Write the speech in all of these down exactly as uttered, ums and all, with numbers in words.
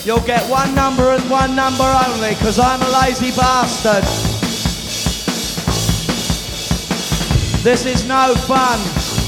You'll get one number and one number only, because I'm a lazy bastard. This is no fun.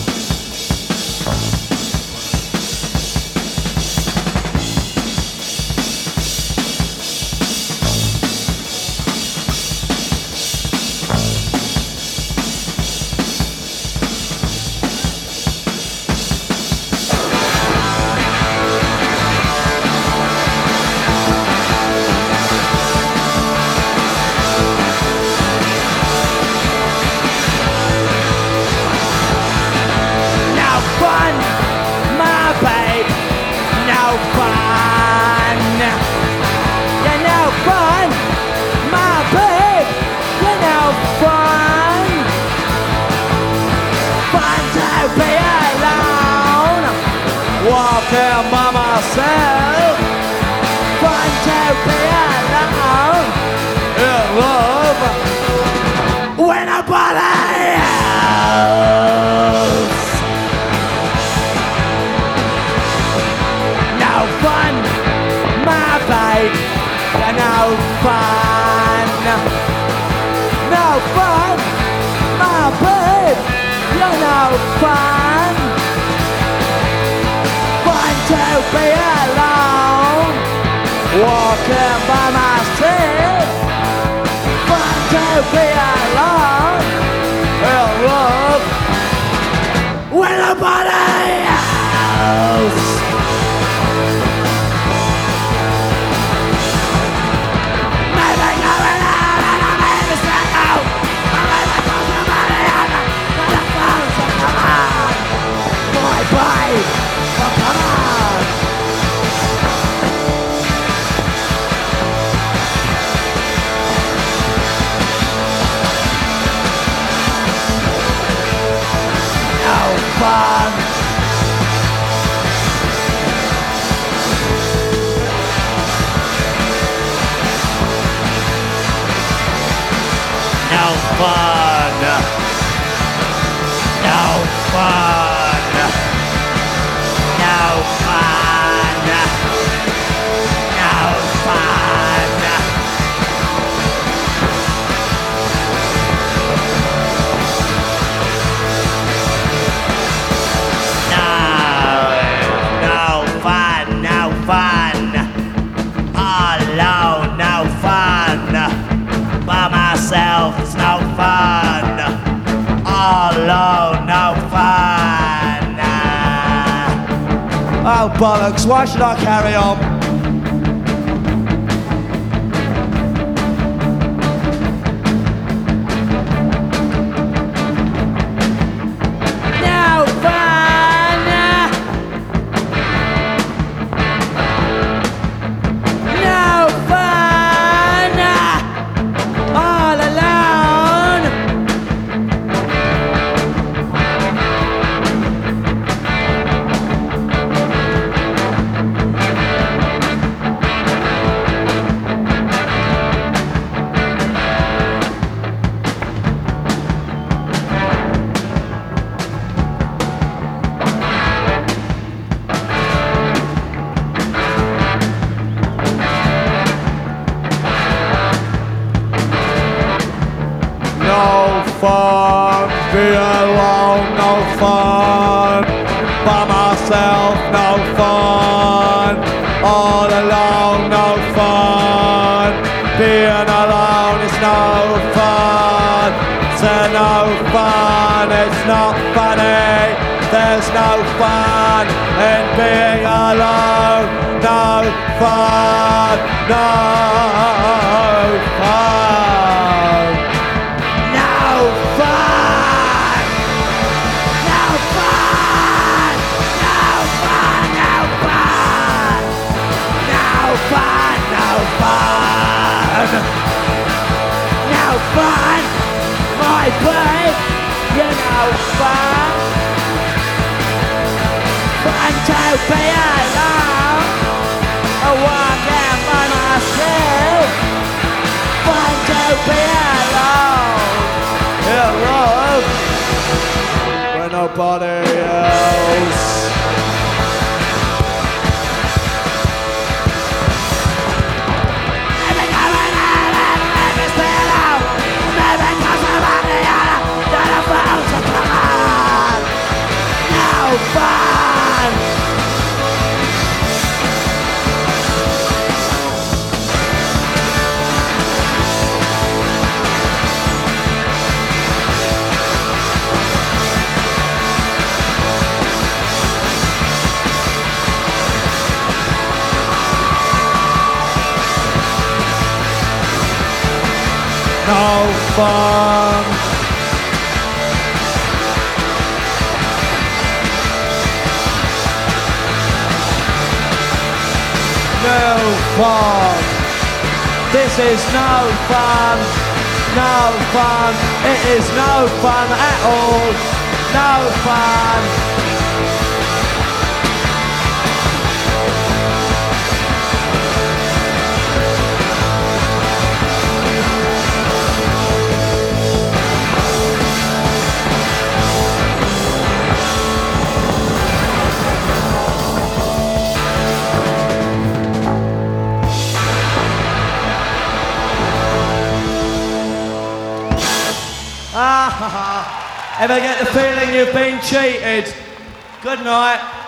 Walking by myself, fun to be alone in love when nobody else. No fun, my babe, you're no fun. No fun, my babe, you're no fun. To be alone, walking by myself. Fun to be alone in love with nobody else. Maybe going out and I'm in the circle. I'm in the somebody else. And the phone's like, come on, my babe, oh, come on. Fun. No fun. No fun. No fun. No fun. It's no fun. All alone, no fun. Oh bollocks, why should I carry on? No fun. No fun. All alone. No fun, be alone, no fun. By myself, no fun. All alone, no fun. Being alone is no fun. Say no fun, it's not funny. There's no fun in being alone. No fun, no fun. No fun! No fun! No fun! No fun! No fun! No fun! No fun! My babe, you're no fun! Fun to be alone, walking by myself. Fun to be alone. Love when nobody else. no fun. No fun. This is no fun. No fun. It is no fun at all. No fun. Ah, ever get the feeling you've been cheated? Good night.